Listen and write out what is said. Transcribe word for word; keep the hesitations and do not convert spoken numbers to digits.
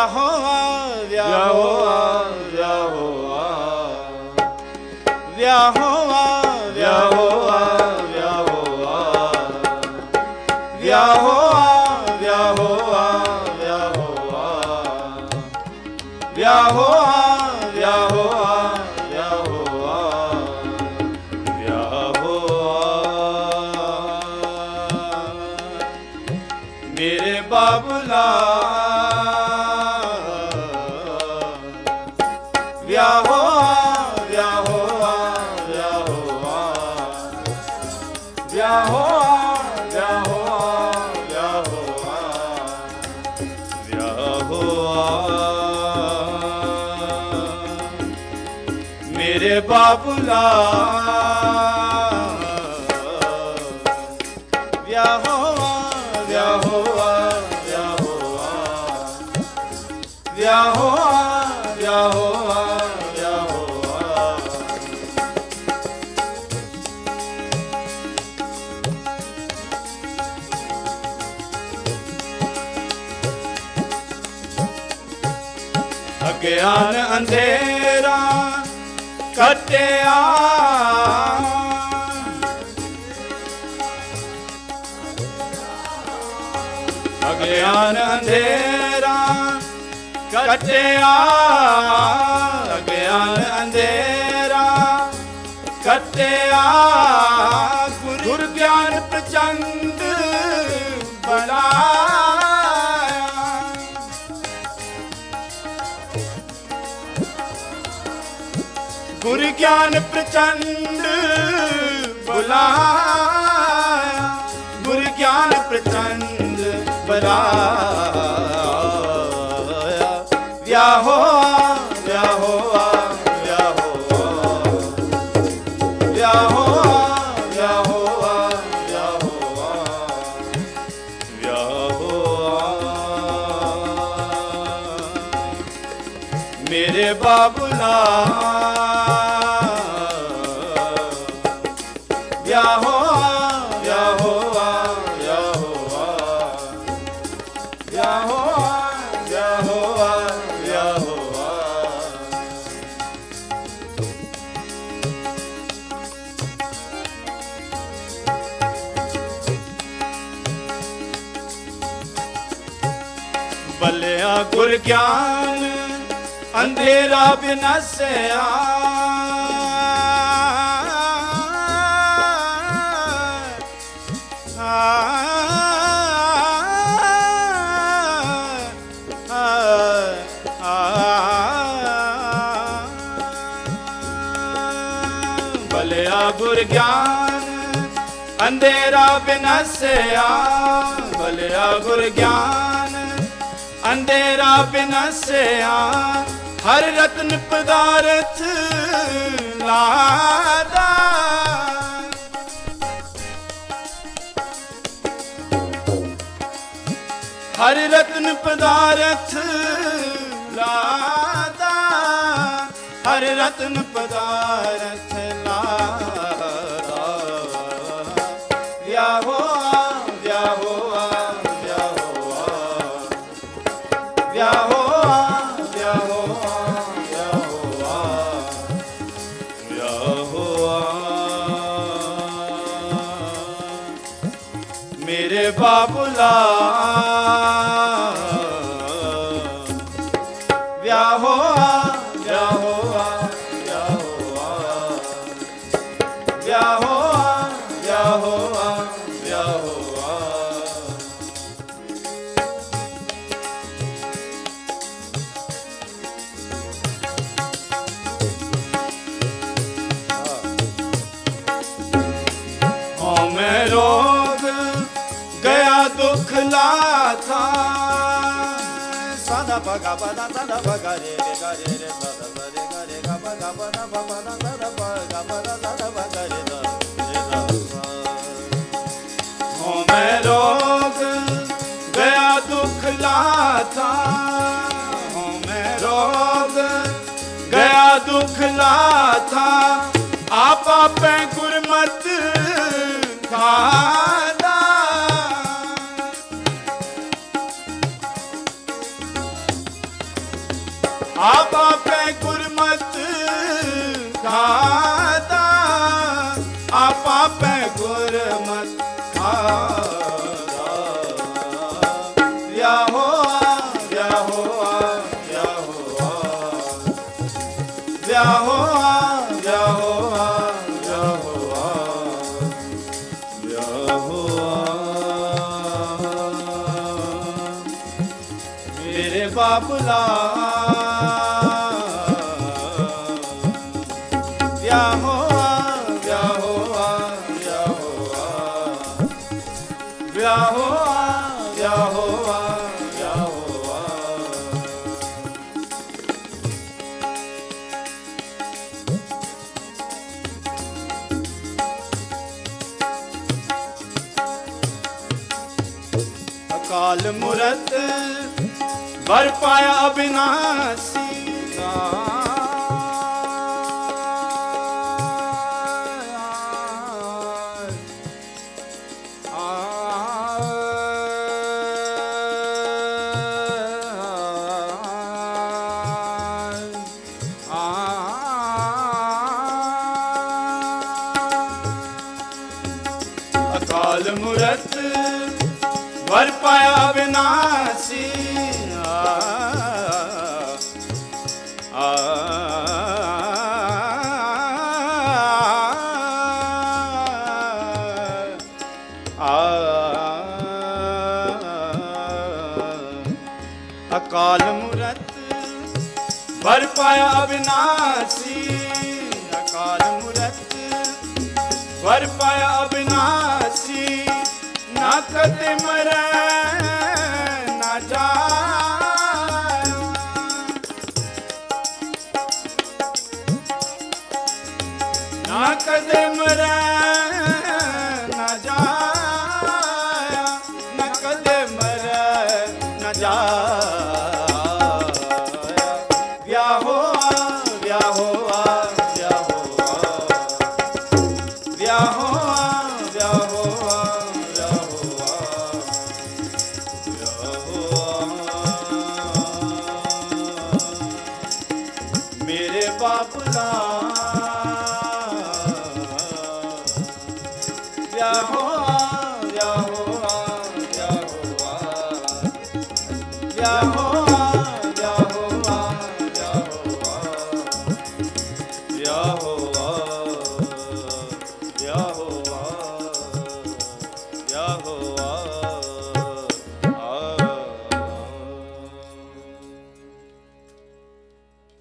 व्याहो व्याहो व्याहो व्याहो व्याहो व्याहो व्याहो व्याहो व्याहो व्याहो व्याहो व्याहो मेरे बाबुला व्याहो व्याहो व्याहो व्याहो व्याहो व्याहो व्याहो मेरे बाबुला व्याहो व्याहो व्याहो व्याहो व्याहो व्याहो अज्ञान अंधेरा कटिया अज्ञान अंधेरा कटिया अज्ञान अंधेरा कटिया गुरु ज्ञान प्रचंड बनाया गुरु ज्ञान प्रचंड बुलाया गुरु ज्ञान प्रचंड बुलाया व्याहो व्याहो व्याहो व्याहो व्याहो व्याहो व्याहो मेरे बाबुला व्याहो व्याहो व्याहो व्याहो व्याहो व्याहो बलिया गुर ज्ञान अंधेरा बिनसया बलिया गुर ज्ञान अंधेरा बिनसया बलिया गुर ज्ञान अंधेरा बिनसया हर रत्न पदार्थ लादा हर रत्न पदार्थ लादा हर रत्न पदार्थ लादा व्याहो व्याहो व्याहो व्याहो व्याहो व्याहो मेरे बाबुला व्याहो व्याहो व्याहो व्याहो व्याहो मैं रोग गया दुख लाथा सादा बगा बदा सादा बगा रे रे गा रे रे सादा रे गा रे गा बगा बदा बगा सादा बगा बदा सादा बगा रे रे हो मैं रोग गया दुख लाथा हो मैं रोग गया दुख लाथा आप पे गुरमत खादा गुरमत खारा व्याहो व्याहो व्याहो व्याहो व्याहो व्याहो मेरे बाबुला व्याहो व्याहो व्याहो व्याहो व्याहो अकाल मूरत वर पाया अविनाशी अकाल मूरत वर पाया अविनाशी आ अकाल मूरत वर पाया अविनाशी अकाल मूरत वर पाया अविनाशी ना कदे मरे ना जाए ना कदे मरे ना जाए ना कदे मरे ना जाए व्याहो व्याहो व्याहो व्याहो व्याहो मेरे बाबुला व्याहो व्याहो व्याहो व्याहो व्याहो व्याहो व्याहो व्याहो